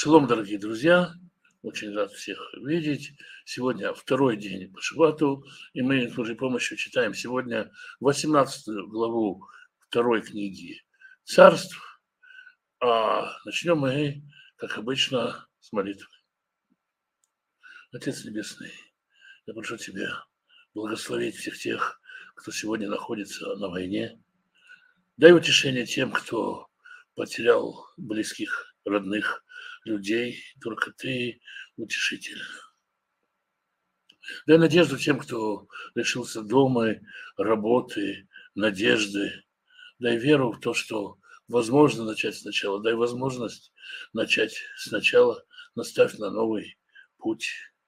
Шалом, дорогие друзья! Очень рад всех видеть. Сегодня второй день по Шабату, и мы с Божьей помощью читаем сегодня 18 главу второй книги Царств. А начнем мы, как обычно, с молитвы. Отец Небесный, я прошу Тебя благословить всех тех, кто сегодня находится на войне. Дай утешение тем, кто потерял близких, родных людей. Только Ты утешитель. Дай надежду тем, кто лишился дома, работы, надежды. Дай веру в то, что возможно начать сначала. Дай возможность начать сначала. Наставь на новый путь.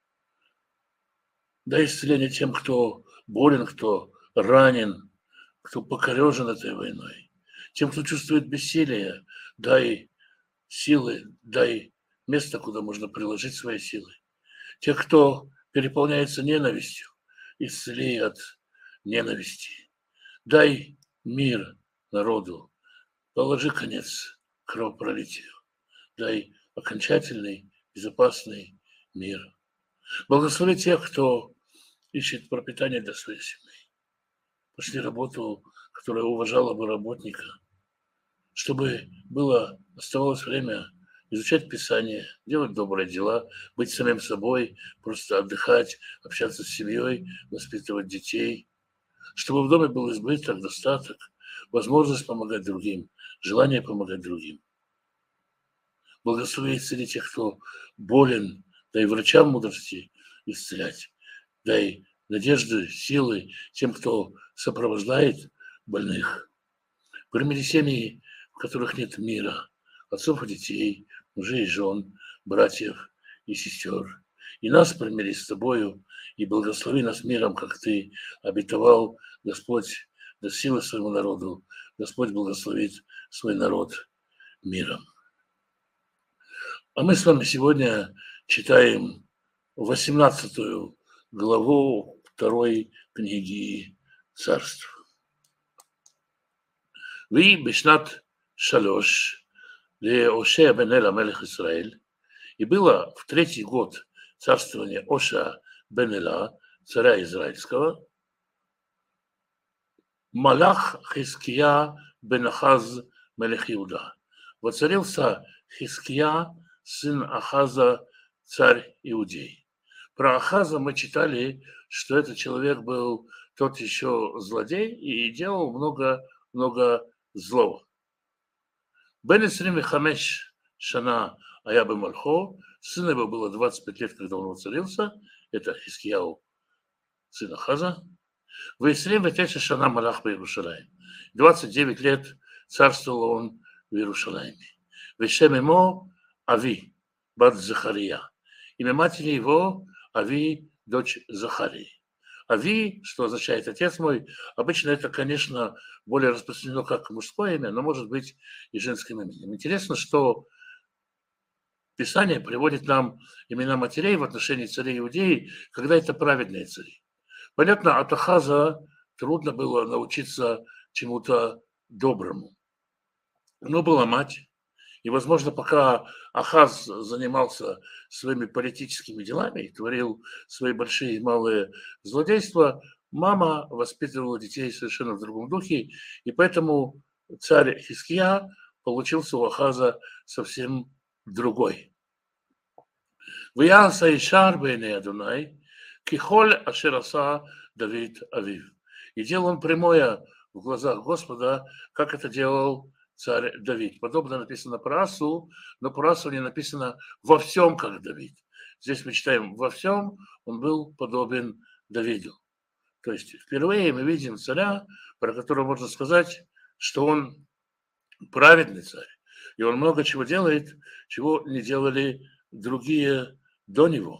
Дай исцеление тем, кто болен, кто ранен, кто покорежен этой войной. Тем, кто чувствует бессилие, дай силы, дай место, куда можно приложить свои силы. Тех, кто переполняется ненавистью, исцели от ненависти. Дай мир народу, положи конец кровопролитию. Дай окончательный, безопасный мир. Благослови тех, кто ищет пропитание для своей семьи. Пошли работу, которая уважала бы работника, чтобы оставалось время изучать Писание, делать добрые дела, быть самим собой, просто отдыхать, общаться с семьей, воспитывать детей, чтобы в доме был избыток, достаток, возможность помогать другим, желание помогать другим. Благослови и исцели тех, кто болен, дай врачам мудрости исцелять, дай надежды, силы тем, кто сопровождает больных. Примири семьи, в которых нет мира, отцов и детей, мужей и жен, братьев и сестер. И нас примири с тобою, и благослови нас миром, как ты обетовал, Господь, до силы своему народу. Господь благословит свой народ миром. А мы с вами сегодня читаем 18 главу второй книги Царств. והיא בשנת 3 להושע בן אלה מלך ישראל, и было в третий год царствования Оша бен Эла, царя израильского, Малах Хиския бен Ахаз мелех Иуда. Воцарился Хиския, сын Ахаза, царь Иудей. Про Ахаза мы читали, что этот человек был тот еще злодей и делал много злого. Бен 25 шана ая бемальхо, сыну его было 25 лет, когда он воцарился, это Хискияу, сын Ахаза. В 29 шана малах по Иерусалиме. 29 лет царствовал он в Иерусалиме. Вешем ему Ави, бат Захария. Имя матери его Ави, дочь Захарии. Ави, что означает отец мой, обычно это, конечно, более распространено как мужское имя, но может быть и женским именем. Интересно, что Писание приводит нам имена матерей в отношении царей Иудеи, когда это праведные цари. Понятно, от Ахаза трудно было научиться чему-то доброму. Но была мать, и, возможно, пока Ахаз занимался своими политическими делами и творил свои большие и малые злодейства, мама воспитывала детей совершенно в другом духе, и поэтому царь Хиския получился у Ахаза совсем другой. «Вияса ишар бейней Адунай, кихоль ашер аса Давид авив». И делал он прямое в глазах Господа, как это делал царь Давид. Подобно написано про Асу, но про Асу не написано во всем, как Давид. Здесь мы читаем во всем, он был подобен Давиду. То есть впервые мы видим царя, про которого можно сказать, что он праведный царь. И он много чего делает, чего не делали другие до него.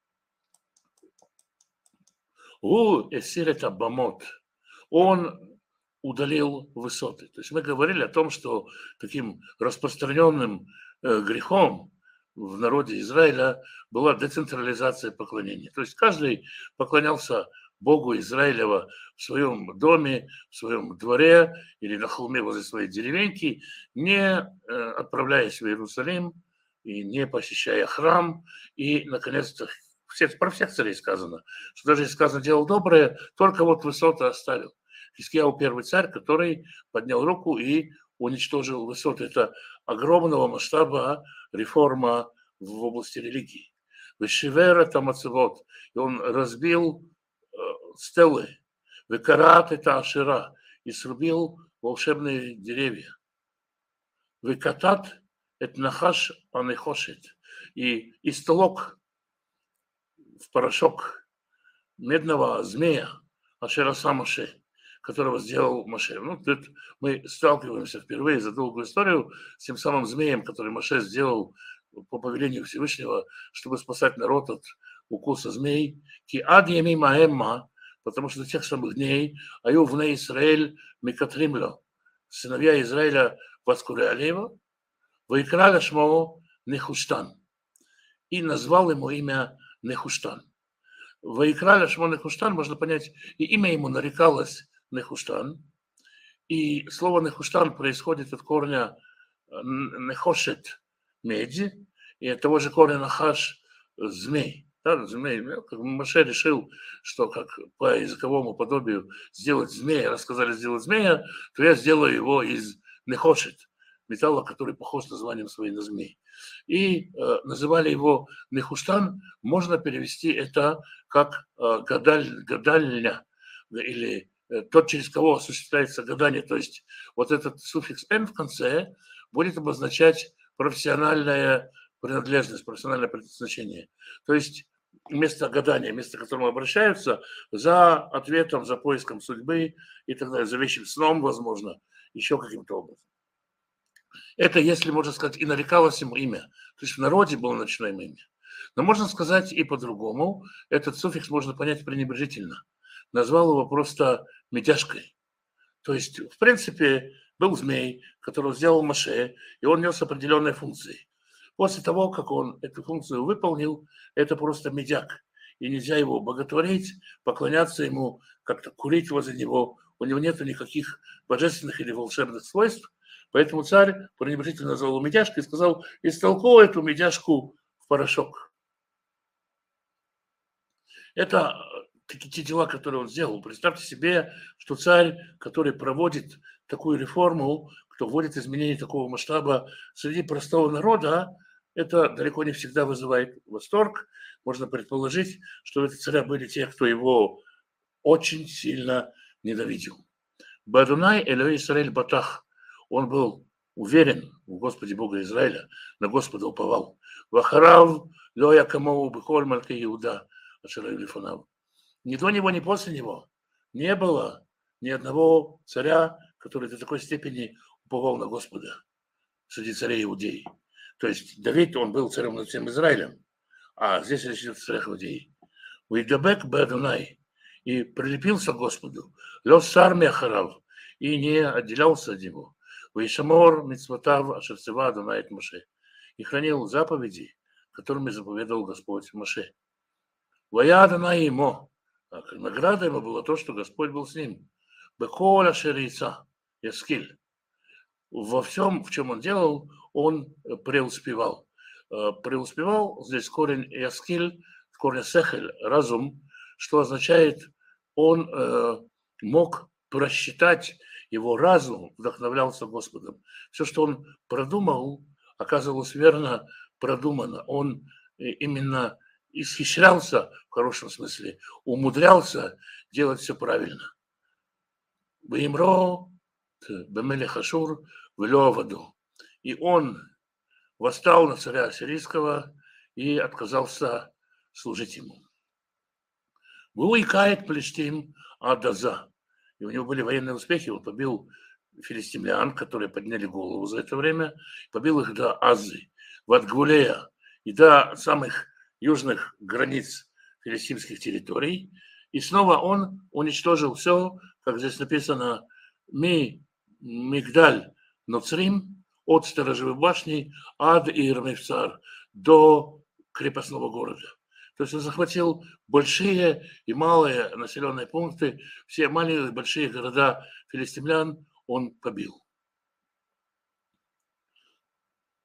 Он удалил высоты. То есть мы говорили о том, что таким распространенным грехом в народе Израиля была децентрализация поклонения. То есть каждый поклонялся Богу Израилева в своем доме, в своем дворе или на холме возле своей деревеньки, не отправляясь в Иерусалим и не посещая храм, и, наконец-то, про всех царей сказано, что даже если сказано делал доброе, только вот высоты оставил. Хизкияу первый царь, который поднял руку и уничтожил высоты. Это огромного масштаба реформа в области религии. Вешивера тамацевод, и он разбил стелы, векарат это ашира, и срубил волшебные деревья. Векатат это нахаш анехошет, и истолок в порошок медного змея Ашера Самаше, которого сделал Моше. Ну, тут мы сталкиваемся впервые за долгую историю с тем самым змеем, который Моше сделал по повелению Всевышнего, чтобы спасать народ от укуса змей. Ки ад ями маэмма, потому что до тех самых дней аю вне Израиль микатримло, сыновья Израиля воскуряли его, вайкраля шмо Нехуштан, и назвал ему имя Нехуштан. Вайкраля шмо Нехуштан можно понять, и имя ему нарекалось Нехуштан, и слово Нехуштан происходит от корня Нехошет, меди, и от того же корня Нахаш, змей. Да, змей. Как Моше решил, что как по языковому подобию сделать змея, рассказали сделать змея, то я сделаю его из Нехошет, металла, который похож названием своей на змей. И называли его Нехуштан, можно перевести это как гадальня, или тот, через кого осуществляется гадание. То есть вот этот суффикс «н» в конце будет обозначать профессиональная принадлежность, профессиональное предназначение. То есть место гадания, место, к которому обращаются за ответом, за поиском судьбы и так далее, за вещим сном, возможно, еще каким-то образом. Это, если можно сказать, и нарекалось ему имя. То есть в народе было ночное имя. Но можно сказать и по-другому. Этот суффикс можно понять пренебрежительно. Назвал его просто медяшкой. То есть, в принципе, был змей, которого сделал Моше, и он нес определенные функции. После того, как он эту функцию выполнил, это просто медяк. И нельзя его боготворить, поклоняться ему, как-то курить возле него. У него нет никаких божественных или волшебных свойств. Поэтому царь пренебрежительно назвал его медяшкой и сказал: истолкуй эту медяшку в порошок. Это такие те дела, которые он сделал. Представьте себе, что царь, который проводит такую реформу, кто вводит изменения такого масштаба среди простого народа, это далеко не всегда вызывает восторг. Можно предположить, что у этого царя были те, кто его очень сильно ненавидел. Бадунай Элой Исраэль Батах. Он был уверен в Господе Бога Израиля, на Господа уповал. Вахарав лоя камоу бихоль мальке Иуда ашерай лифанав. Ни до него, ни после него не было ни одного царя, который до такой степени уповал на Господа среди царей Иудеи. То есть Давид, он был царем над всем Израилем, а здесь речь идет о царях Иудеи. Уидабек бадунай. И прилепился к Господу. Лос армия харав. И не отделялся от него. Вейшамор мицватав ашерцева адонает Моше. И хранил заповеди, которыми заповедовал Господь Моше. Вая адонай ему. А награда ему была то, что Господь был с ним. Беколя шерица яскиль. Во всем, в чем он делал, он преуспевал. Преуспевал, здесь корень яскиль, корень сехель, разум, что означает, он мог просчитать, его разум вдохновлялся Господом. Все, что он продумал, оказывалось верно продумано. Он именно исхищрялся, в хорошем смысле, умудрялся делать все правильно. Баимро бемелех Ашур вело аваду. И он восстал на царя ассирийского и отказался служить ему. Вуикает Плештим Адаза. И у него были военные успехи. Он побил филистимлян, которые подняли голову за это время, побил их до Азы, в Адгулея и до самых южных границ филистимских территорий. И снова он уничтожил все, как здесь написано, Мигдаль Ноцрим, от сторожевой башни ад Ирмевцар до крепостного города. То есть он захватил большие и малые населенные пункты, все маленькие и большие города филистимлян он побил.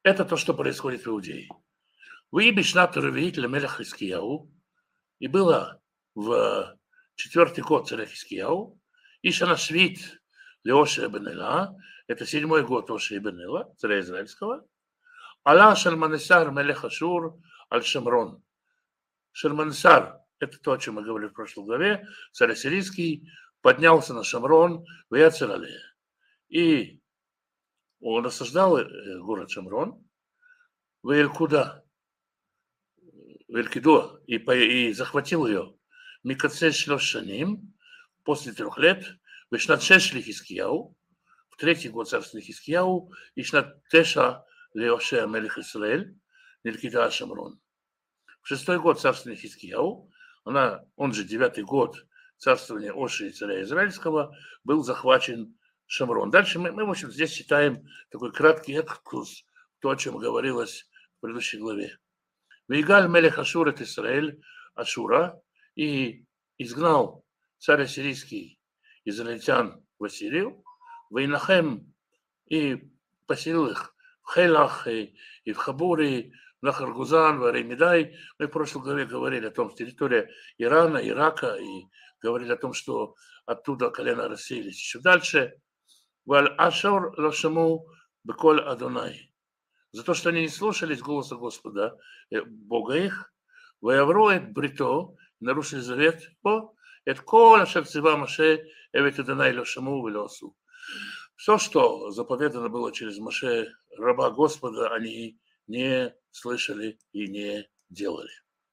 Это то, что происходит в Иудее. Вы бишнат ревиит лемелех Хискияу, и было в 4-й год царя Хискияу, и шанашвит Леошия бен Эла, это 7-й год Ошия бен Эла, царя израильского, Ала Шальманесар мелех Ашур аль-Шамрон. Шальманесар, это то, о чем мы говорили в прошлой главе, царь ассирийский, поднялся на Шамрон в Яцерале. И он осаждал город Шамрон, в Элькуда, в Элькидо, и захватил ее. Микацеш Шлошаним, после 3 лет, в Ишнат-6 Хискияу, в 3-й год царства Хискияу, Ишнат-Теша Леошея Мелех Исраэль, Нелькида Шамрон. В 6-й год царствования Хискияу, он же 9-й год царствования Оши царя израильского, был захвачен Шамрон. Дальше мы в общем, здесь читаем такой краткий экскурс, то, о чем говорилось в предыдущей главе. Вейгаль Мелех Ашур от Исраэль Ашура, и изгнал царь ассирийский израильтян в Ассирию, Вейнахем, и поселил их в Хейлах, и в Хабуре, в Нахаргузан, в Аремидай. Мы в прошлой главе говорили о том, что территория Ирана, Ирака, и говорили о том, что оттуда колена рассеялись еще дальше. Валь Ашур Лашаму Беколь Адонай. За то, что они не слушались голоса Господа, Бога их, Ваявроет Брито, нарушили завет по это кола шерцева Маше эвет Адонай Лашаму Велосу. Все, что заповедано было через Моше, раба Господа, они не слышали и не делали.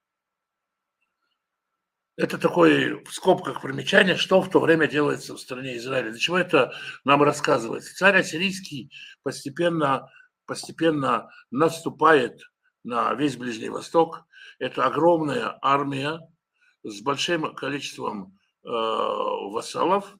Это такое в скобках примечание, что в то время делается в стране Израиля. Для чего это нам рассказывается? Царь ассирийский постепенно наступает на весь Ближний Восток. Это огромная армия с большим количеством вассалов.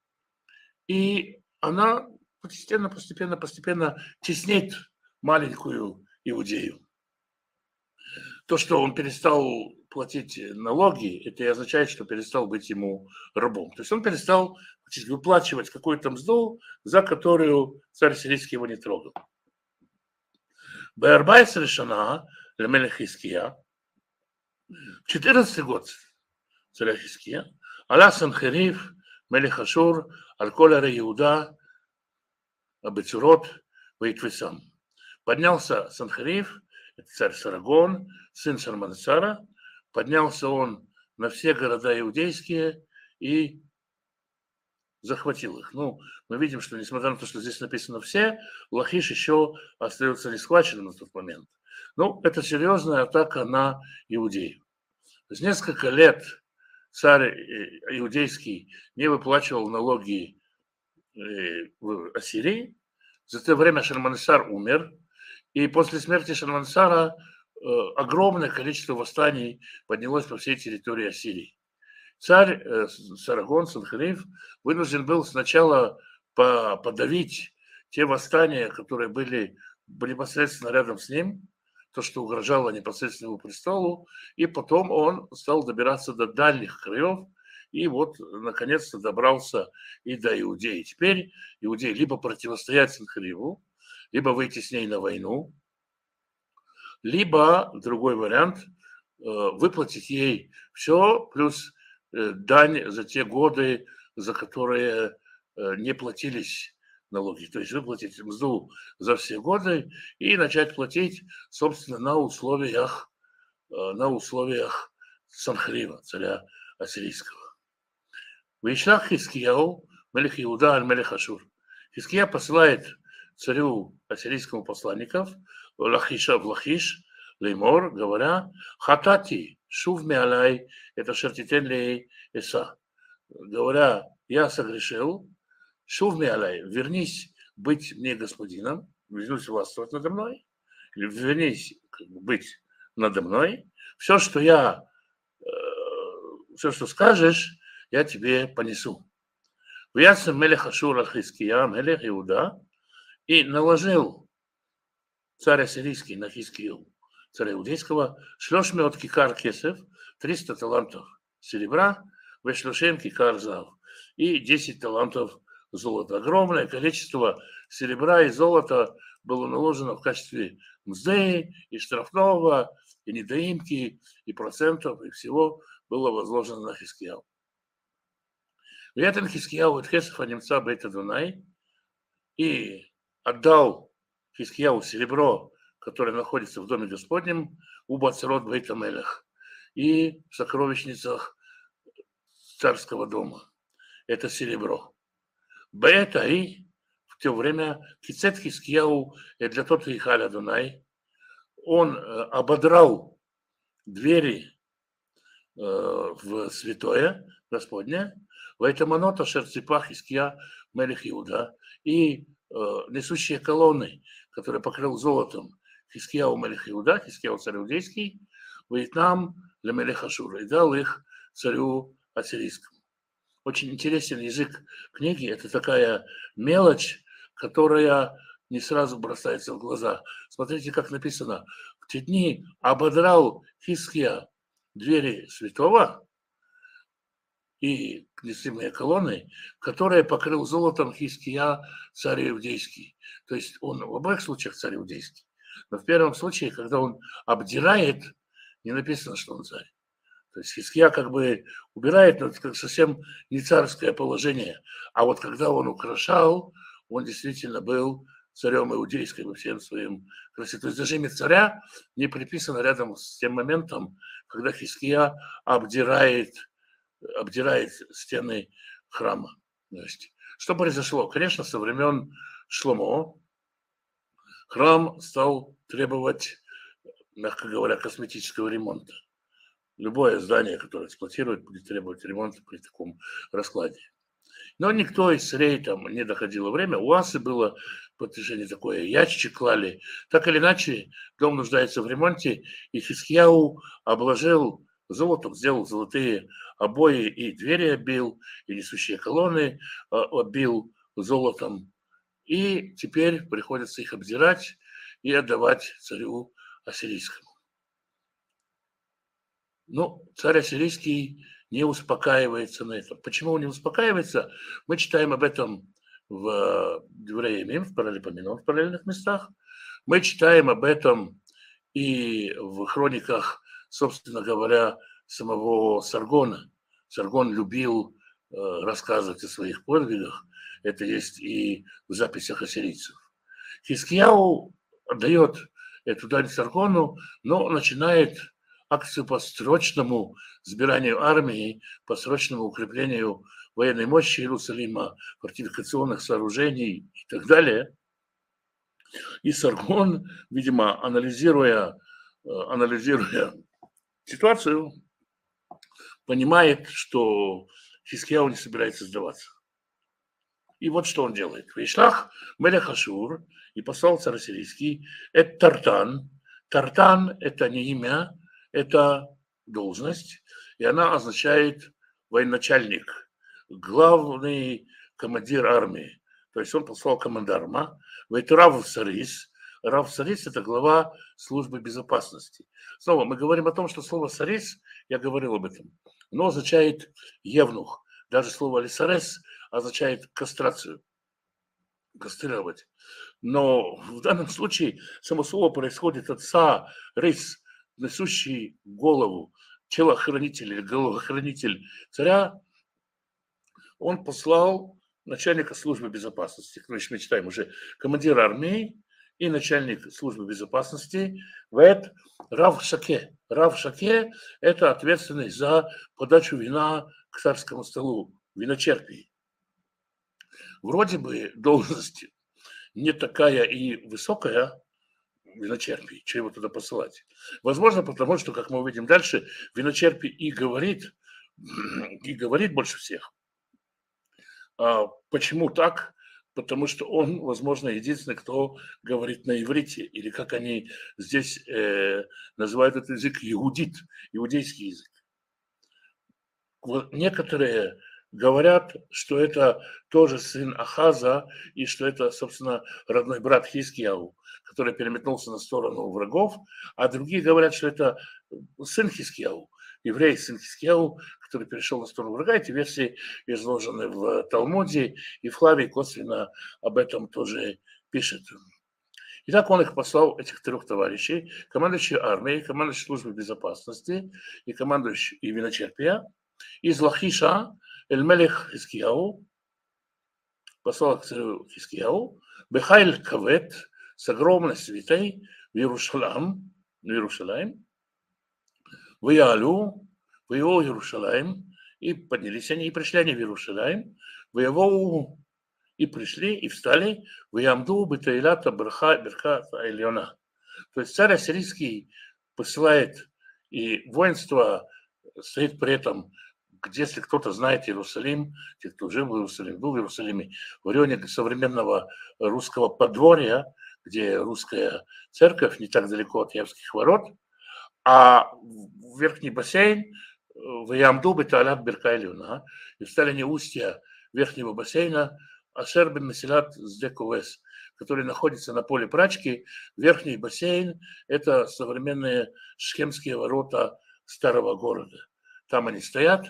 И она постепенно теснит маленькую Иудею. То, что он перестал платить налоги, это и означает, что перестал быть ему рабом. То есть он перестал выплачивать какую-то мзду, за которую царь сирийский его не трогал. Беарбайс решена Лемелех Хиския, в 14-й год царя Хиския, Аля Санхериф, Мелех Ашур, Аль-Коля Иуда, Абецурот, Вейтвесам. Поднялся Санхериф, это царь Сарагон, сын Шальманесара, поднялся он на все города иудейские и захватил их. Ну, мы видим, что несмотря на то, что здесь написано все, Лахиш еще остается не схваченным на тот момент. Ну, это серьезная атака на Иудею. То есть несколько лет царь иудейский не выплачивал налоги в Ассирии. За это время Шальманесар умер, и после смерти Шальманесара огромное количество восстаний поднялось по всей территории Ассирии. Царь Сарагон, Санхериф, вынужден был сначала подавить те восстания, которые были непосредственно рядом с ним, то, что угрожало непосредственно его престолу, и потом он стал добираться до дальних краев, и вот, наконец-то, добрался и до Иудеи. Теперь Иудеи либо противостоять Санхерифу, либо выйти с ней на войну, либо, другой вариант, выплатить ей все, плюс дань за те годы, за которые не платились налоги. То есть выплатить мзду за все годы и начать платить, собственно, на условиях Санхерифа, царя ассирийского. Вейшлах Хискияу, Мелех Иуда, Аль-Мелех Ашур. Хиския посылает царю ассирийскому посланников в Лахиш, Леймор, говоря, хатати, шув меалай, это шертитен лей эса. Говоря, я согрешил, шув меалай, вернись быть мне господином, вернусь властвовать надо мной, или вернись быть надо мной, все, что скажешь, я тебе понесу. Вясам Мелех Ашур Хиския, Мелех Иуда, и наложил царь ассирийский на Хискию, царя иудейского, 300 кикар кесев, 300 талантов серебра, 20 кикар зав, и 10 талантов золота. Огромное количество серебра и золота было наложено в качестве мзды и штрафного, и недоимки, и процентов, и всего было возложено на Хискияу. Вятен Хискияу от Хесефа немца Бейта Дунай и отдал Хискияу серебро, которое находится в доме Господнем, у Бацерот Бейта Мелех и в сокровищницах царского дома. Это серебро. Бета и в то время Кицет Хискияу для тот и Халя Дунай, он ободрал двери в святое Господне, в этом анота Шерципах Хиския Мелех Иуда и несущие колонны, которые покрыл золотом Хискияу Мелех Иуда, Хискияу царь иудейский, Вьетнам для Мелех Ашура, и дал их царю ассирийскому. Очень интересен язык книги, это такая мелочь, которая не сразу бросается в глаза. Смотрите, как написано. В те дни ободрал Хиския двери святого и несимые колонны, которые покрыл золотом Хиския царь иудейский. То есть он в обоих случаях царь иудейский. Но в первом случае, когда он обдирает, не написано, что он царь. То есть Хиския как бы убирает, но это совсем не царское положение. А вот когда он украшал, он действительно был царем иудейским всем своим красотой. То есть даже имя царя не приписано рядом с тем моментом, когда Хиския обдирает стены храма. То есть, что произошло? Конечно, со времен Шломо храм стал требовать, мягко говоря, косметического ремонта. Любое здание, которое эксплуатирует, будет требовать ремонта при таком раскладе. Но никто из царей там не доходило время. У Асы было подтверждение такое, ящичек клали. Так или иначе, дом нуждается в ремонте, и Хискияу обложил золотом, сделал золотые обои и двери обил, и несущие колонны обил золотом. И теперь приходится их обдирать и отдавать царю ассирийскому. Но царь ассирийский не успокаивается на этом. Почему он не успокаивается? Мы читаем об этом в Девреямим, в Паралипоменон, в параллельных местах. Мы читаем об этом и в хрониках, собственно говоря, самого Саргона. Саргон любил рассказывать о своих подвигах. Это есть и в записях ассирийцев. Хискияу отдает эту дань Саргону, но начинает акцию по срочному сбиранию армии, по срочному укреплению военной мощи Иерусалима, фортификационных сооружений и так далее. И Саргон, видимо, анализируя ситуацию, понимает, что Хискияу не собирается сдаваться. И вот что он делает. Вейшлах Мелех Ашур, и послал царь ассирийский, это Тартан. Тартан – это не имя, это должность, и она означает военачальник, главный командир армии. То есть он послал командарма. Это Рав Сарис. Рав Сарис – это глава службы безопасности. Снова мы говорим о том, что слово Сарис, я говорил об этом, оно означает евнух. Даже слово лисарес означает кастрацию, кастрировать. Но в данном случае само слово происходит от са-рис, несущий голову, телохранитель или головохранитель царя. Он послал начальника службы безопасности, значит, мы читаем уже командир армии и начальник службы безопасности, Рав Шаке. Рав Шаке – это ответственный за подачу вина к царскому столу, виночерпий. Вроде бы должность не такая и высокая, виночерпий, чего его туда посылать. Возможно, потому что, как мы увидим дальше, виночерпий и говорит больше всех. Почему так? Потому что он, возможно, единственный, кто говорит на иврите, или как они здесь называют этот язык, иудит, иудейский язык. Вот некоторые говорят, что это тоже сын Ахаза, и что это, собственно, родной брат Хискияу, который переметнулся на сторону врагов, а другие говорят, что это сын Хискияу, еврей сын Хискияу, который перешел на сторону врага. Эти версии изложены в Талмуде, и Флавий косвенно об этом тоже пишет. И так он их послал, этих трех товарищей, командующий армией, командующий службой безопасности и командующий и виночерпия, из Лахиша Эль-Мелех Хискияу, послал к царю Хискияу, Бехайль Кавет, с огромной свитой в Иерушалаим, в Иалу, в его Иерушалаим, и поднялись они, и пришли они в Иерушалаим, в его и пришли, и встали в Ямду Бетаилата Берха Ильона. То есть царь ассирийский посылает, и воинство стоит при этом, где, если кто-то знает Иерусалим, те, кто жил в Иерусалиме, был в Иерусалиме, в районе современного русского подворья, где русская церковь, не так далеко от Явских ворот, а в верхний бассейн в Ямду Бетаилат Берха Ильона, и встали они устья верхнего бассейна, Ашер бен Месилат Сдекувес, который находится на поле прачки. Верхний бассейн – это современные шхемские ворота старого города. Там они стоят,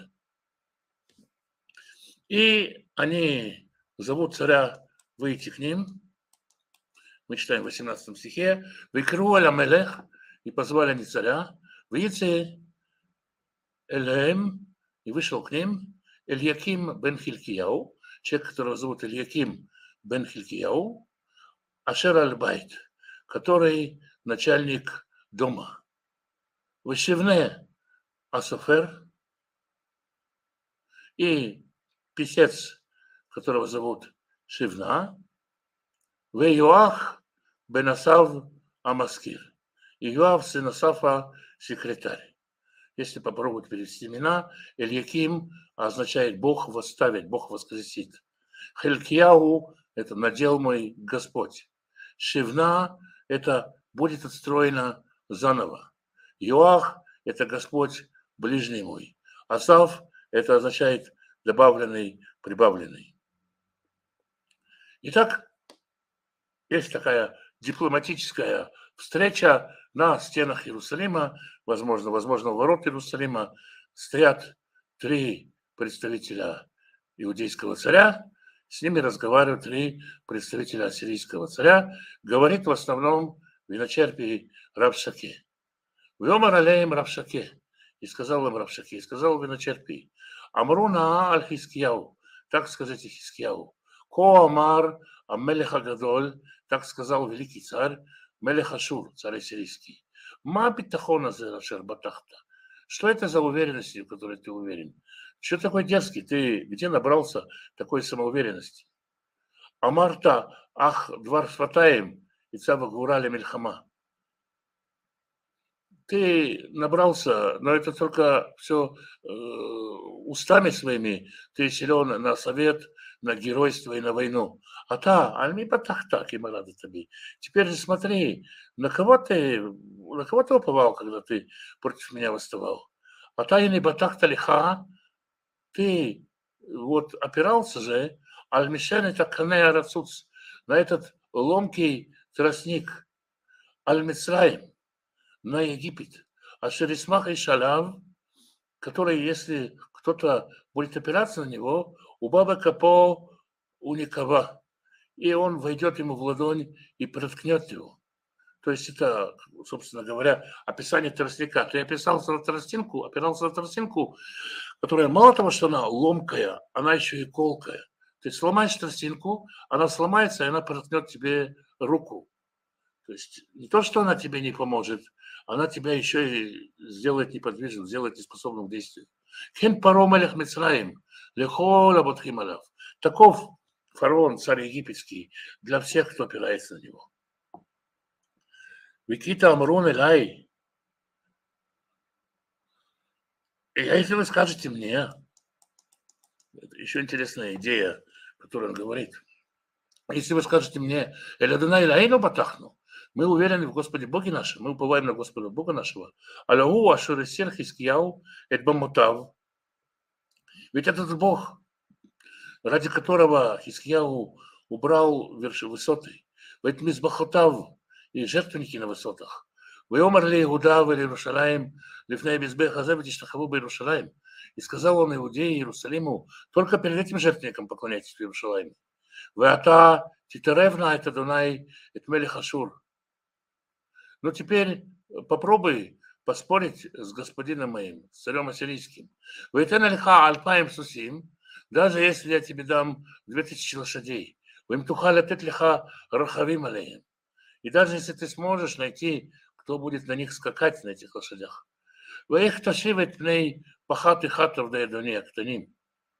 и они зовут царя выйти к ним. Мы читаем в 18 стихе. «Викру аля мелех», и позвали они царя, «Выйти элеем», и вышел к ним, Эльяким бен Хилькияу, человек, которого зовут Эльяким бен Хилькияу, Ашер аль-Байт, который начальник дома. Вышивне Асофер и писец, которого зовут Шивна, в Йоах бен Асав Амаскир, и Йоав сын Асафа секретарь. Если попробовать перевести имена, Эльяким означает Бог восставит, Бог воскресит. Хилькияу – это надел мой Господь. Шивна – это будет отстроено заново. Йоах – это Господь ближний мой. Асав – это означает добавленный, прибавленный. Итак, есть такая дипломатическая встреча на стенах Иерусалима, возможно, у ворот Иерусалима стоят три представителя иудейского царя, с ними разговаривают три представителя ассирийского царя, говорит в основном виночерпий Рабшаке. «Вьомар алеем Рабшаке», и сказал им Рабшаке, и сказал виночерпий, «Амруна аль Хискияу», так скажите Хискияу, «Ко амар амелех агадоль», так сказал великий царь, Мелех Ашур, царь ассирийский, «Ма битахона зерашер батахта», что это за уверенность, в которой ты уверен? Что такой дерзкий? Ты где набрался такой самоуверенности? Амарта, ах, двар сватаем, и цава гурали мельхама. Ты набрался, но это только все устами своими. Ты силен на совет, на геройство и на войну. А та, альми батахта, кимарада таби. Теперь же смотри, на кого ты уповал, когда ты против меня восставал? А та и не батахта лиха, ты вот опирался же, аль-мишен это канея рацуц, на этот ломкий тростник, аль-мицраим, на Египет, а шерисмах и шалав, который, если кто-то будет опираться на него, у баба капо уникава, и он войдет ему в ладонь и проткнет его. То есть это, собственно говоря, описание тростника. Ты опирался на тростинку, которая мало того, что она ломкая, она еще и колкая. Ты сломаешь тростинку, она сломается, и она проткнет тебе руку. То есть не то, что она тебе не поможет, она тебя еще и сделает неподвижным, сделает неспособным к действию. Хем паром алях мицраим, лехол аботхим алав. Таков фараон, царь египетский, для всех, кто опирается на него. Викита амрун элай. И если вы скажете мне, это еще интересная идея, которую он говорит, если вы скажете мне, элядана илайну батахну, мы уверены в Господе Боге нашем, мы уповаем на Господа Бога нашего. Аллаху ашуресер хискияу эт бамутав. Ведь этот Бог, ради которого Хискияу убрал высоты, ведь мизбахотав и жертвенники на высотах. Веомар ли Иуда в Иерусалим, лифней безбеха завидишь тахаву в Иерусалим. И сказал он Иудее и Иерусалиму, только перед этим жертвенником поклоняйтесь в Иерусалиме. Веата титаревна это Дунай, это Мелех Ашур. Ну, теперь попробуй поспорить с господином моим, с царем ассирийским. Вейтен альха альпаем сусим, даже если я тебе дам 2000 лошадей. Вим тухаля тет лиха рахавим алеем. И даже если ты сможешь найти, кто будет на них скакать, на этих лошадях. Веих ташивет пней пахат и хатов да едуне актаним.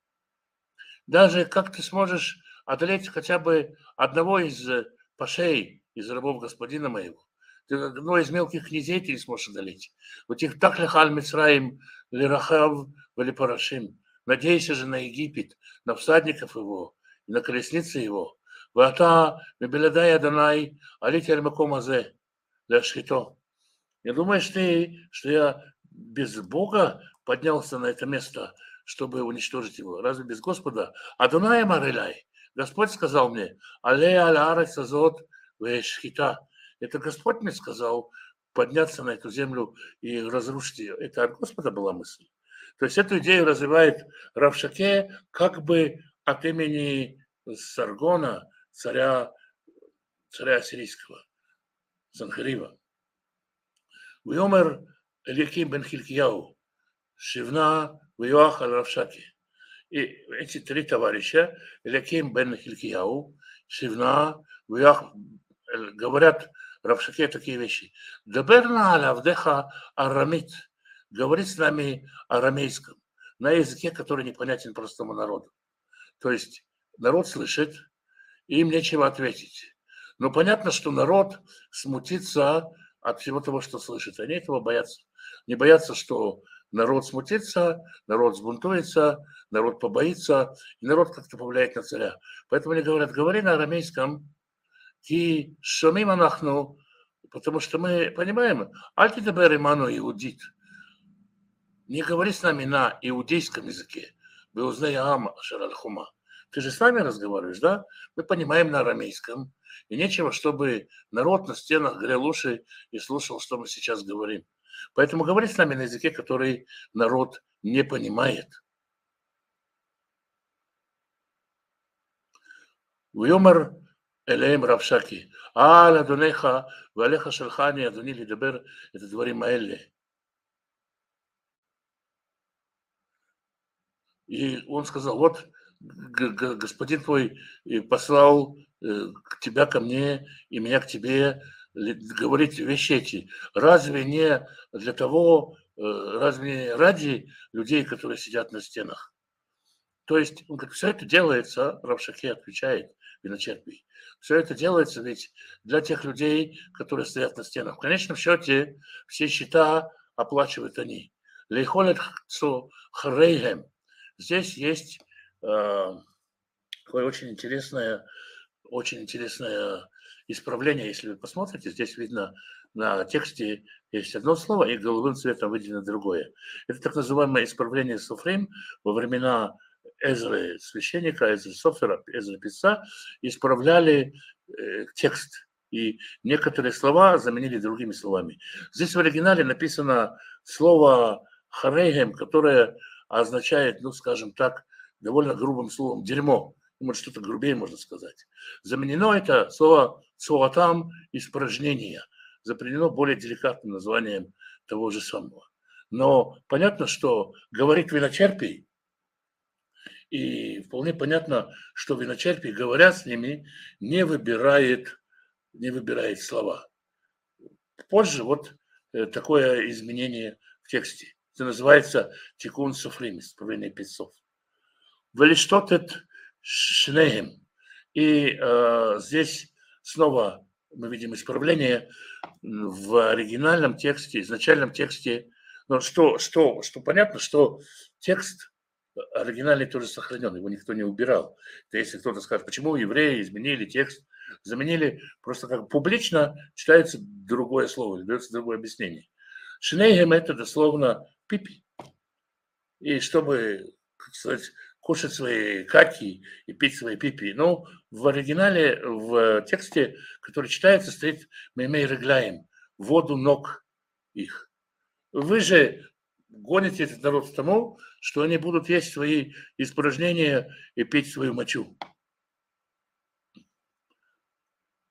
Даже как ты сможешь одолеть хотя бы одного из пашей, из рабов господина моего. Ты одного из мелких князей ты не сможешь одолеть. Вот их так лихаль Мицраим, лирахав, вали парашим. Надейся же на Египет, на всадников его, и на колесницы его. Вата мебелядай Адонай, алите аль-маком азе, ляшхито. Не думаешь ты, что я без Бога поднялся на это место, чтобы уничтожить его? Разве без Господа? Адонай Мариляй. Господь сказал мне, але аль-арец азот вешхита. Это Господь мне сказал подняться на эту землю и разрушить ее. Это от Господа была мысль. То есть эту идею развивает Рав Шаке как бы от имени Саргона, царя ассирийского, Санхерива. Вьомер Эликим бен Хилькияу, Шивна, Вьоах аль-Рав Шаке. И эти три товарища, Эликим бен Хилькияу, Шивна, Вьоах, говорят Рав Шаке такие вещи. Даберна аль-Авдеха арамит. Говорит с нами арамейском, на языке, который непонятен простому народу. То есть народ слышит, и им нечего ответить. Но понятно, что народ смутится от всего того, что слышит. Они этого боятся. Не боятся, что народ смутится, народ сбунтуется, народ побоится, и народ как-то повлияет на царя. Поэтому они говорят, говори на арамейском, ки шамим анахну, потому что мы понимаем, альтидабер иману иудит. Не говори с нами на иудейском языке. Ты же с нами разговариваешь, да? Мы понимаем на арамейском. И нечего, чтобы народ на стенах грел уши и слушал, что мы сейчас говорим. Поэтому говори с нами на языке, который народ не понимает. ויאמר אליהם רב שקי, על אדוניך ועליך שלחני אדוני לדבר את הדברים האלה. И он сказал, вот господин твой послал тебя ко мне и меня к тебе говорить вещи эти. Разве не для того, разве не ради людей, которые сидят на стенах? То есть, он говорит, все это делается, Рав Шаке отвечает, Виночерпий, все это делается ведь для тех людей, которые стоят на стенах. В конечном счете все счета оплачивают они. Лейхолет харейгем. Здесь есть такое очень интересное исправление. Если вы посмотрите, здесь видно на тексте есть одно слово, и голубым цветом выделено другое. Это так называемое исправление Софрим во времена Эзры священника, Эзры Софера, Эзры писца, исправляли текст. И некоторые слова заменили другими словами. Здесь в оригинале написано слово «харейгем», которое означает, ну, скажем так, довольно грубым словом «дерьмо». Может, что-то грубее можно сказать. Заменено это слово «цуатам» испражнение. Заменено более деликатным названием того же самого. Но понятно, что говорит Виночерпий, и вполне понятно, что Виночерпий, говоря с ними, не выбирает слова. Позже вот такое изменение в тексте. Это называется тикун суфрим, исправление писцов. Велиштотет шнеем. И здесь снова мы видим исправление в оригинальном тексте, изначальном тексте. Но что понятно, что текст оригинальный тоже сохранен, его никто не убирал. То если кто-то скажет, почему евреи изменили текст, заменили, просто как публично читается другое слово, дается другое объяснение. Шнейгем это дословно пипи. И чтобы, как сказать, кушать свои каки и пить свои пипи. Но в оригинале, в тексте, который читается, стоит «мемей регляем», воду ног их. Вы же гоните этот народ к тому, что они будут есть свои испражнения и пить свою мочу.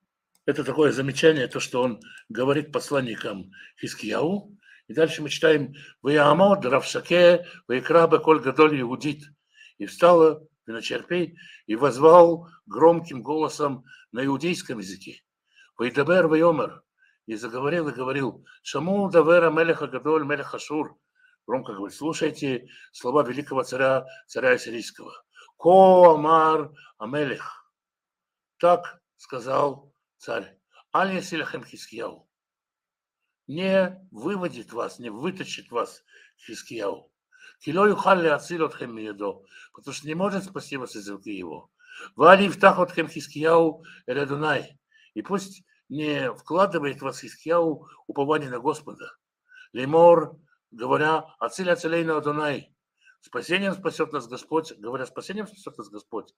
Это такое замечание, то, что он говорит посланникам Хискияу. И дальше мы читаем «Ваямод Равшаке, Ваикра Беколь Гадоль Иудит». И встала виночерпей и возвал громким голосом на иудейском языке. «Вайдабер Вайомер». И заговорил и говорил «Шаму Давера Мелеха Гадоль Мелех Ашур». Громко говорит, слушайте слова великого царя ассирийского. «Ко Амар Амелех». Так сказал царь. Аль-Ясилахем Хискияу. Не выводит вас, не вытащит вас Хискияу. Килою халли ацилотхем миедо. Потому что не может спасти вас из руки его. Вали втахотхем Хискияу элядунай. И пусть не вкладывает вас Хискияу упование на Господа. Лемор, говоря, ациль ацилейна адунай. Спасением спасет нас Господь. Говоря, спасением спасет нас Господь.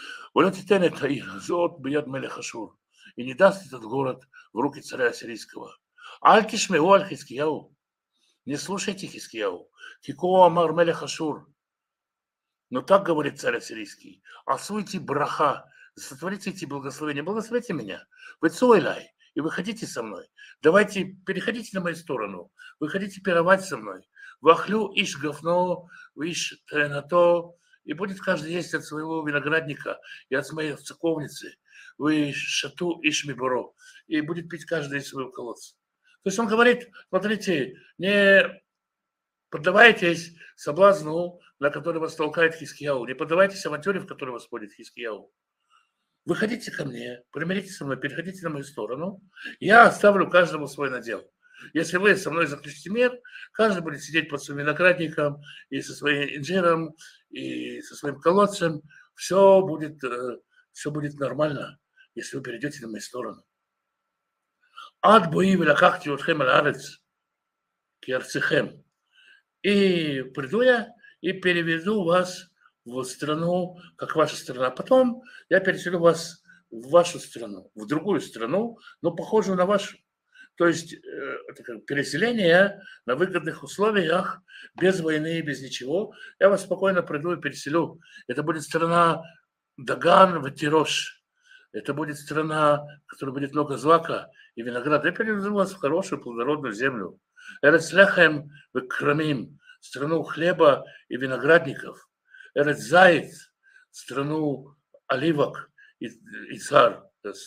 И не даст этот город в руки царя ассирийского. Аль-Кишмеу аль-Хискияу. Не слушайте Хискияу. Кико амар мелех Ашур. Но так говорит царь ассирийский. Асуйте браха. Сотворите эти благословения. Благословите меня. Вы цуэлай. И выходите со мной. Давайте, переходите на мою сторону. Выходите пировать со мной. Вахлю иш гафно, иш тренато. И будет каждый есть от своего виноградника и от своей церковницы. Вы шату иш миборо. И будет пить каждый из своего колодца. То есть он говорит, смотрите, не поддавайтесь соблазну, на который вас толкает Хискияу. Не поддавайтесь авантюре, в которой вас вводит Хискияу. Выходите ко мне, примиритесь со мной, переходите на мою сторону. Я оставлю каждому свой надел. Если вы со мной заключите мир, каждый будет сидеть под своим виноградником и со своим инжиром, и со своим колодцем. Все будет нормально, если вы перейдете на мою сторону. Ад бои велакахти отхем аль-арец киарцехем. И приду я и переведу вас в страну, как ваша страна. Потом я переселю вас в вашу страну, в другую страну, но похожую на вашу. То есть это как переселение на выгодных условиях, без войны и без ничего. Я вас спокойно приду и переселю. Это будет страна Даган, Ватирош. Это будет страна, в которой будет много злака и винограда. Я переведу вас в хорошую плодородную землю. Эрецлехем векрамим, страну хлеба и виноградников. Эрецзайт, страну оливок и цар,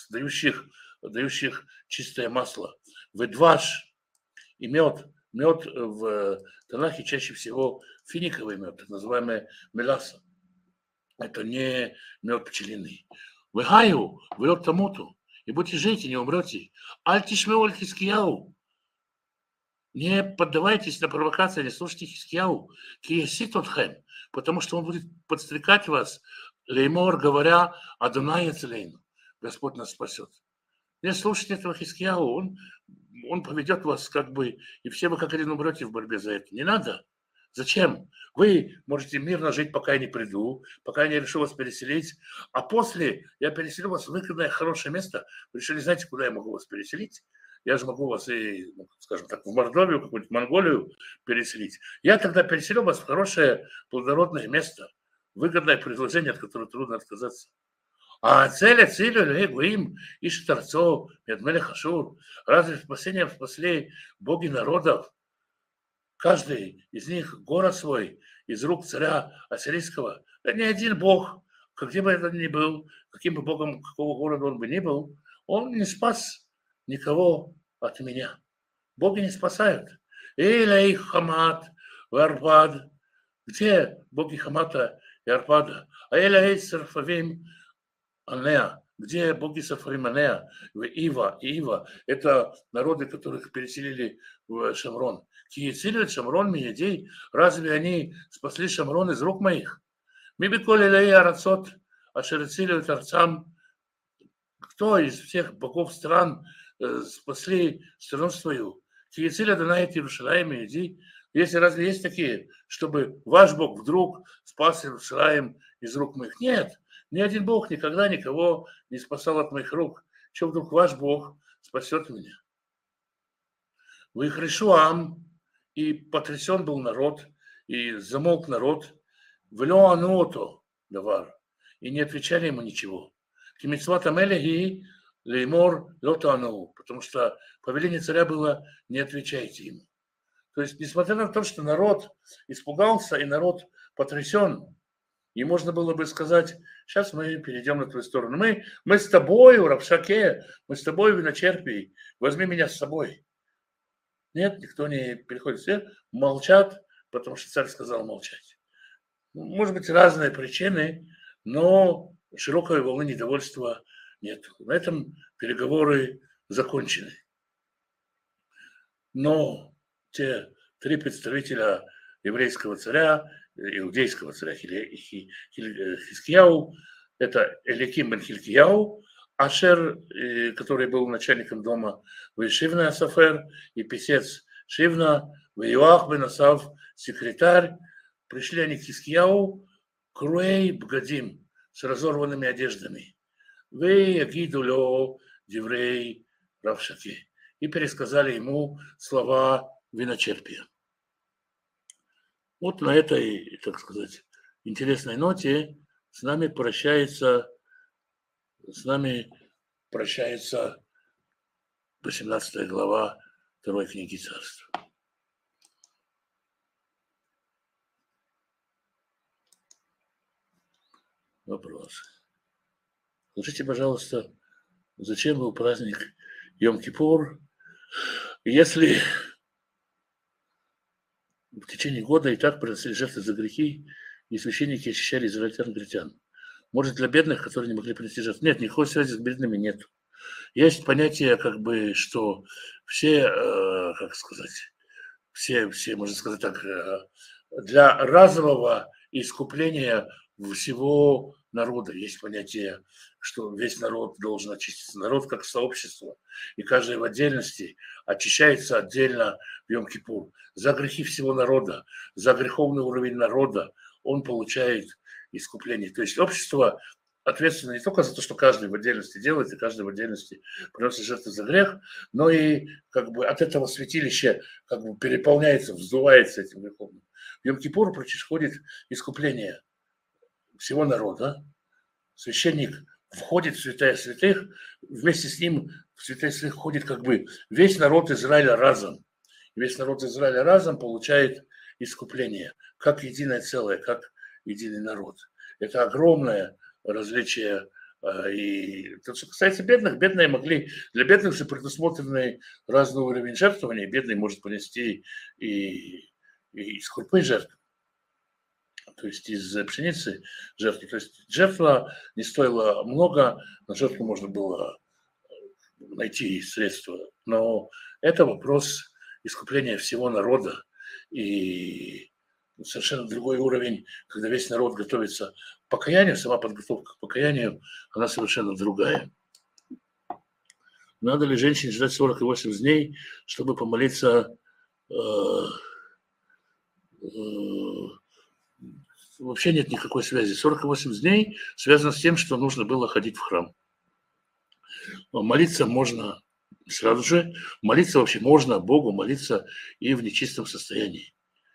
дающих чистое масло. Ведваш и мед. Мед в Танахе чаще всего финиковый мед, так называемый меласа. Это не мед пчелиный. Вехаю, врет тамуту. И будете жить, и не умрете. Аль-Тишмеу аль-Хискияу. Не поддавайтесь на провокации, не слушайте Хискияу. Киеситотхем. Потому что он будет подстрекать вас, леймор, говоря, Адонай Ацелейну. Господь нас спасет. Не слушайте этого Хискияу. Он поведет вас как бы, и все вы как один умрете в борьбе за это. Не надо. Зачем? Вы можете мирно жить, пока я не приду, пока я не решу вас переселить, а после я переселю вас в выгодное, хорошее место. Вы решили, знаете, куда я могу вас переселить? Я же могу вас и, скажем так, в Мордовию, какую-нибудь Монголию переселить. Я тогда переселю вас в хорошее, плодородное место, выгодное предложение, от которого трудно отказаться. А цель им ищет Торцов, Медмелех Ашур. Разве спасением спасли боги народов? Каждый из них город свой из рук царя ассирийского. Это не один бог, где бы это ни был, каким бы богом какого города он бы ни был, он не спас никого от меня. Боги не спасают. Илей Хамат, Арпад. Где боги Хамата и Арпада? А Илей Сарфавим Анеа. Где боги Сарфавим Анеа? Ива. Это народы, которых переселили в Шамрон. Киецилит Шамрон Миедей. Разве они спасли Шамрон из рук моих? Мибиколи Лей Арацот, Ашерецилит Арцам. Кто из всех богов стран спасли страну свою? Киецилит Данайт Иерушалаим Миедей. Если разве есть такие, чтобы ваш Бог вдруг спас Иерушалаим из рук моих? Нет. Ни один Бог никогда никого не спасал от моих рук. Что вдруг ваш Бог спасет меня? Вы их решуам, и потрясен был народ, и замолк народ, влеануото давар, и не отвечали ему ничего. Кимицват Амелехи леймор лотану, потому что повеление царя было «не отвечайте ему». То есть, несмотря на то, что народ испугался и народ потрясен, и можно было бы сказать, сейчас мы перейдем на твою сторону. Мы с тобой, Рабшаке, мы с тобой, виночерпий, возьми меня с собой. Нет, никто не переходит. Все молчат, потому что царь сказал молчать. Может быть, разные причины, но широкой волны недовольства нет. На этом переговоры закончены. Но те три представителя еврейского царя, иудейского царя Хискияу, это Эликим бен Хилкияу, Ашер, который был начальником дома, Шивна Асафер, и писец Шивна, Иоах бен Асав, секретарь, пришли они к Хискияу, Круэй Бгадим, с разорванными одеждами. Вы Агидулё Диврей Равшаки. И пересказали ему слова виночерпия. Вот на этой, так сказать, интересной ноте с нами прощается 18 глава 2 книги Царств. Вопрос. Скажите, пожалуйста, зачем был праздник Йом-Кипур, если в течение года и так приносили жертвы за грехи, и священники очищали израильтян-гретян? Может, для бедных, которые не могли принести жертву? Нет, никакой связи с бедными нет. Есть понятие, как бы, что все, как сказать, все, можно сказать так, для разового искупления всего народа есть понятие, что весь народ должен очиститься. Народ как сообщество, и каждый в отдельности очищается отдельно в Йом-Кипур. За грехи всего народа, за греховный уровень народа он получает искупление. То есть общество ответственно не только за то, что каждый в отдельности делает, и каждый в отдельности приносит жертву за грех, но и как бы от этого святилище как бы переполняется, вздувается этим грехом. В Йом-Кипур происходит искупление всего народа. Священник входит в святая святых, вместе с ним в святая святых входит как бы весь народ Израиля разом. Весь народ Израиля разом получает искупление, как единое целое, как единый народ. Это огромное различие. И то, что касается бедных, бедные могли, для бедных же предусмотрены разный уровень жертвования. Бедный может понести и из крупы жертвы, то есть из пшеницы жертвы. То есть жертва не стоила много, на жертву можно было найти средства. Но это вопрос искупления всего народа. И совершенно другой уровень, когда весь народ готовится к покаянию, сама подготовка к покаянию, она совершенно другая. Надо ли женщине ждать 48 дней, чтобы помолиться? Вообще нет никакой связи. 48 дней связано с тем, что нужно было ходить в храм. Молиться можно сразу же. Молиться вообще можно Богу, молиться и в нечистом состоянии.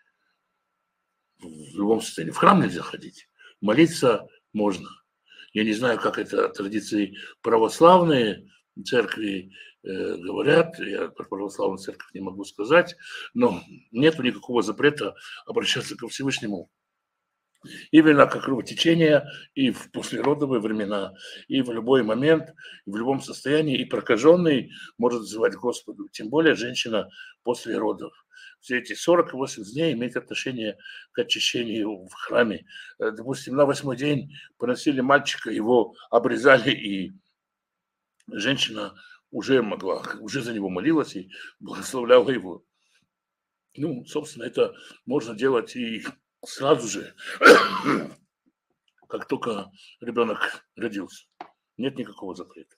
В любом состоянии. В храм нельзя ходить. Молиться можно. Я не знаю, как это традиции православные церкви говорят. Я про православную церковь не могу сказать. Но нет никакого запрета обращаться ко Всевышнему. Именно как кровотечение и в послеродовые времена, и в любой момент, и в любом состоянии, и прокаженный может взывать к Господу, тем более женщина после родов. Все эти 48 дней имеют отношение к очищению в храме. Допустим, на 8-й день поносили мальчика, его обрезали, и женщина уже за него молилась и благословляла его. Ну, собственно, это можно делать и сразу же, как только ребенок родился. Нет никакого запрета.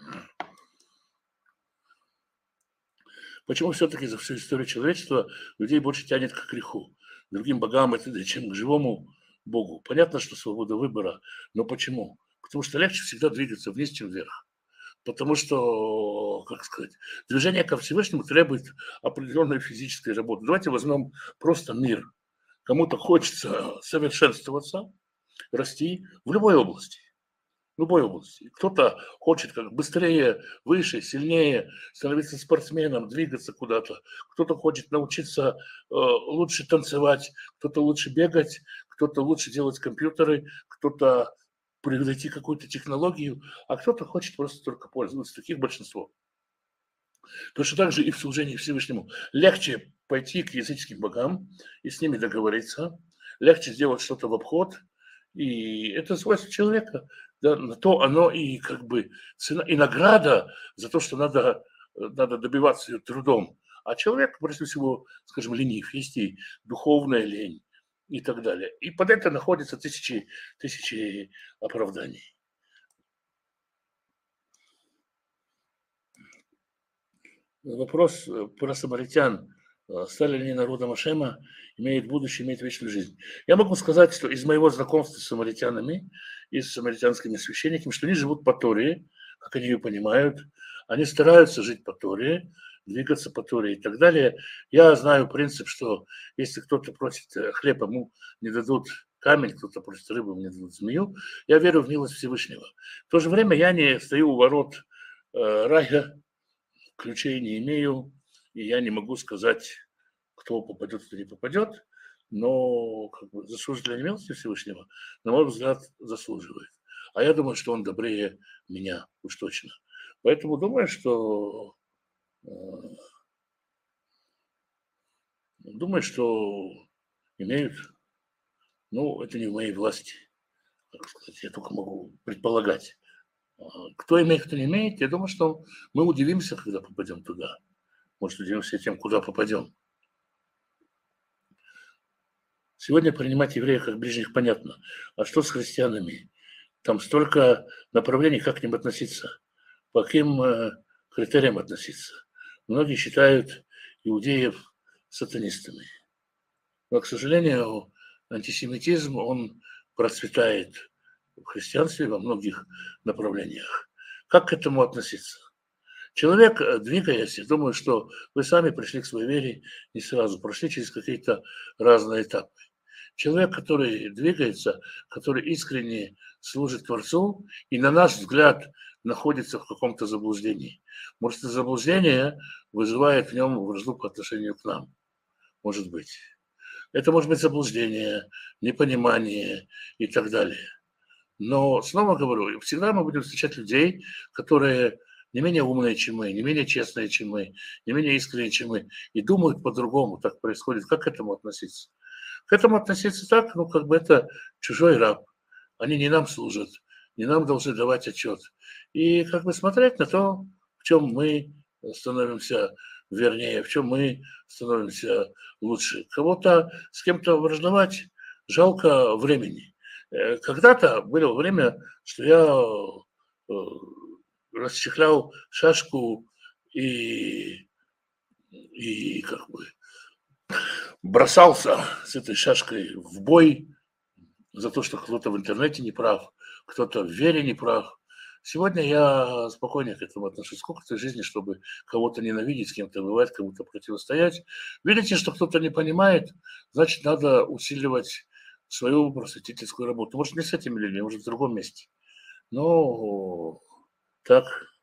Почему все-таки за всю историю человечества людей больше тянет к греху, к другим богам и т.д., чем к живому Богу? Понятно, что свобода выбора, но почему? Потому что легче всегда двигаться вниз, чем вверх. Потому что, как сказать, движение ко Всевышнему требует определенной физической работы. Давайте возьмем просто мир. Кому-то хочется совершенствоваться, расти в любой области. в любой области. Кто-то хочет как быстрее, выше, сильнее, становиться спортсменом, двигаться куда-то. Кто-то хочет научиться лучше танцевать, кто-то лучше бегать, кто-то лучше делать компьютеры, кто-то превзойти какую-то технологию, а кто-то хочет просто только пользоваться. Таких большинство. Точно так же и в служении Всевышнему. Легче пойти к языческим богам и с ними договориться, легче сделать что-то в обход, и это свойство человека. Да, на то оно и как бы цена, и награда за то, что надо добиваться ее трудом. А человек, прежде всего, скажем, ленив, есть и духовная лень и так далее. И под это находятся тысячи оправданий. Вопрос про самаритян. Стали ли они народом Ашема, имеет будущее, имеет вечную жизнь. Я могу сказать, что из моего знакомства с самаритянами и с самаритянскими священниками, что они живут по Торе, как они ее понимают, они стараются жить по Торе, двигаться по Торе и так далее. Я знаю принцип, что если кто-то просит хлеб, ему не дадут камень, кто-то просит рыбу, ему не дадут змею. Я верю в милость Всевышнего. В то же время я не стою у ворот рая, ключей не имею, и я не могу сказать, кто попадет, кто не попадет, но как бы, заслуживает ли милости Всевышнего, на мой взгляд, заслуживает. А я думаю, что он добрее меня, уж точно. Поэтому э, думаю, что имеют, ну, это не в моей власти, как сказать, я только могу предполагать. Кто имеет, кто не имеет, я думаю, что мы удивимся, когда попадем туда. Может, удивимся тем, куда попадем. Сегодня принимать евреев как ближних понятно. А что с христианами? Там столько направлений, как к ним относиться, по каким критериям относиться. Многие считают иудеев сатанистами. Но, к сожалению, антисемитизм, он процветает в христианстве во многих направлениях. Как к этому относиться? Человек, двигаясь, я думаю, что вы сами пришли к своей вере не сразу, прошли через какие-то разные этапы. Человек, который двигается, который искренне служит Творцу и, на наш взгляд, находится в каком-то заблуждении. Может, это заблуждение вызывает в нем вражду по отношению к нам. Может быть. Это может быть заблуждение, непонимание и так далее. Но, снова говорю, всегда мы будем встречать людей, которые не менее умные, чем мы, не менее честные, чем мы, не менее искренние, чем мы, и думают по-другому, так происходит. Как к этому относиться? К этому относиться так, ну, как бы это чужой раб. Они не нам служат, не нам должны давать отчет. И как бы смотреть на то, в чем мы становимся вернее, в чем мы становимся лучше. Кого-то с кем-то враждовать жалко времени. Когда-то было время, что я расчехлял шашку и как бы бросался с этой шашкой в бой за то, что кто-то в интернете не прав, кто-то в вере не прав. Сегодня я спокойнее к этому отношусь. Сколько-то жизни, чтобы кого-то ненавидеть, с кем-то бывает, кому-то противостоять. Видите, что кто-то не понимает, значит, надо усиливать свою просветительскую работу. Может, не с этими людьми, может, в другом месте. Но так.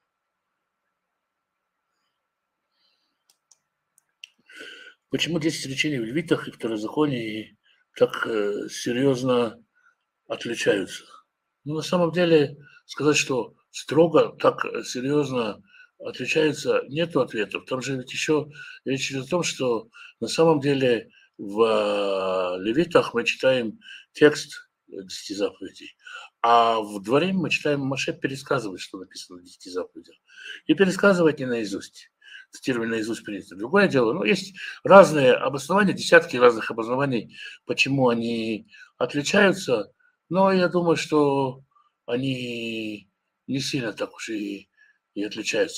Почему 10 речений в Левитах и Второзаконии так серьезно отличаются? Ну, на самом деле, сказать, что строго так серьезно отличаются, нету ответов. Там же ведь еще речь идет о том, что на самом деле в Левитах мы читаем текст 10 заповедей, а в Дворе мы читаем, Моше пересказывает, что написано в 10 заповедях. И пересказывать не наизусть. Цитирование наизусть принято. Другое дело, ну, есть разные обоснования, десятки разных обоснований, почему они отличаются, но я думаю, что они не сильно так уж и отличаются.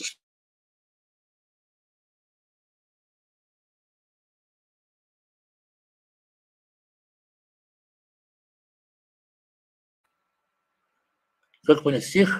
Как понять стих?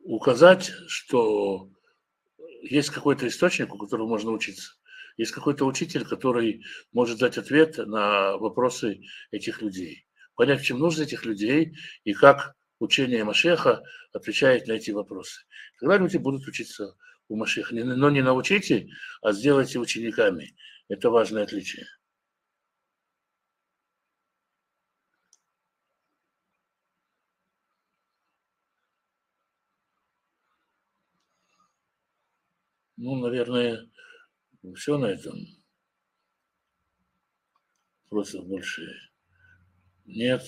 указать, что есть какой-то источник, у которого можно учиться. Есть какой-то учитель, который может дать ответ на вопросы этих людей. Понять, чем нужно этих людей и как учение Машеха отвечает на эти вопросы. Тогда люди будут учиться у Машеха. Но не научите, а сделайте учениками. Это важное отличие. Ну, наверное, все на этом. Вопросов больше нет.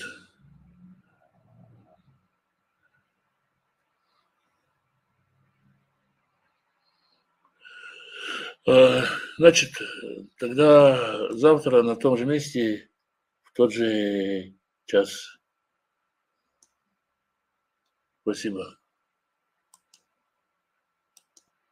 Значит, тогда завтра на том же месте, в тот же час. Спасибо.